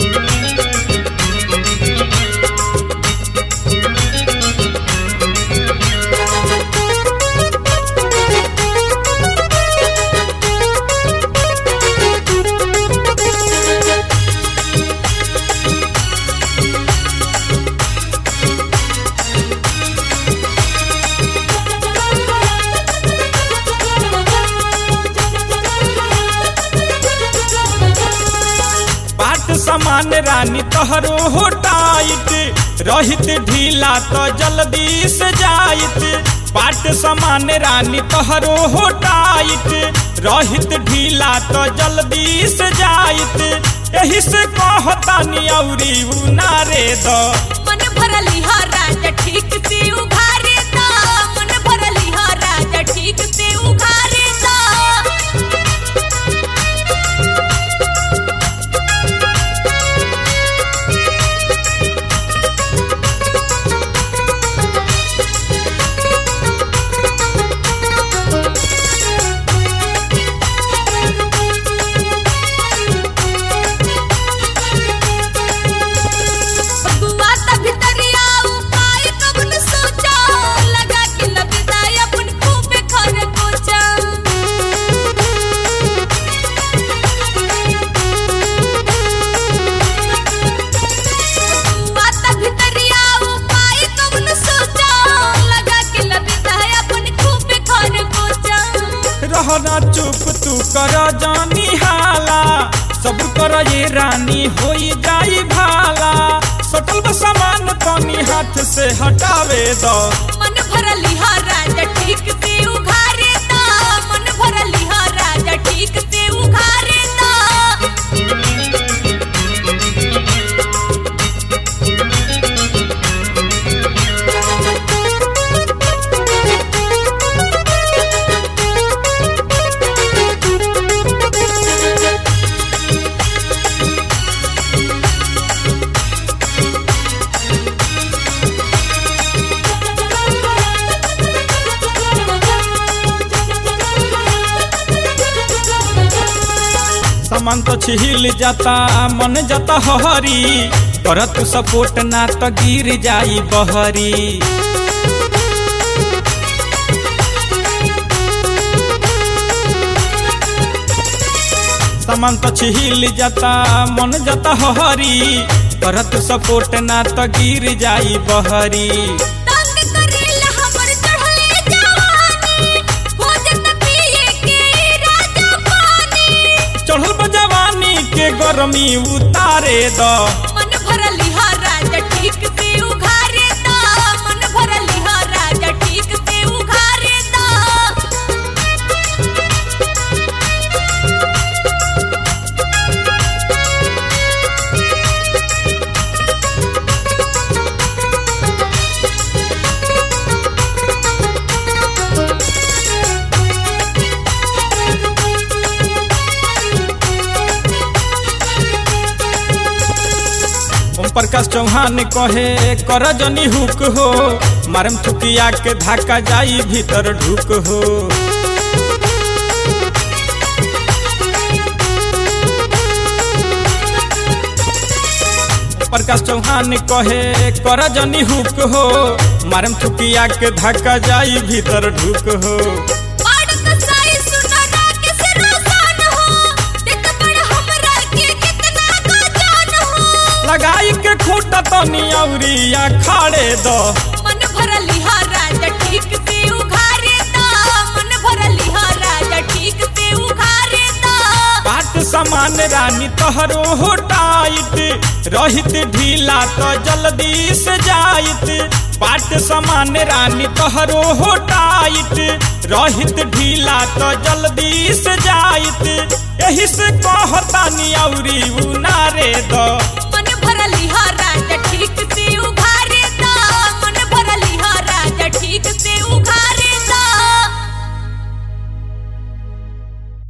समान रानी तोहरो हो टाइट रहित ढीला तो जल्दी से जाइत पाट समान रानी तोहरो हो टाइट रहित ढीला तो जल्दी से जाइत यही से कहतानी औरी उनारे दो मन भरली हा राजा ठीक से उघारे दा मन भरली हा राजा ठीक से उघारे दा रहना चुप तू कर जानी हाला सब कर ये रानी होई जाई भाला सटल बा सामान तनी हाथ से हटावे दो मन भरली हा राजा ठीक से उघारे दा मन भरली हा राजा ठीक से उघारे दा सामान तो छिहिल जाता मन जाता हरी पर तू सपोर्ट ना तो गिर जाई बहरी सामान तो छिहिल जाता मन जाता हरी पर तू सपोर्ट ना तो गिर जाई बहरी के गरमी उतारे दो मन भरली हा राजा ठीक से उघारे दा मन भरली हा राजा ठीक से उघारे दा प्रकाश चौहान कहे कर जनी हुक हो मारम थुकिया के धाका जाई भीतर ढुक हो प्रकाश चौहान कहे कर जनी हुक हो मारम थुकिया के धाका जाई भीतर ढुक हो लगाई के खूटा तनी औरिया खाड़े दो मन भरली हा राजा ठीक से उघारे दा मन भरली हा राजा ठीक से उघारे दा पाट समान रानी तोहरो हो टाइट रहित ढीला तो जल्दी से जाइत पाट समान रानी तोहरो हो टाइट रहित ढीला तो जल्दी से जाइत यही से कहतानी औरी उनारे दो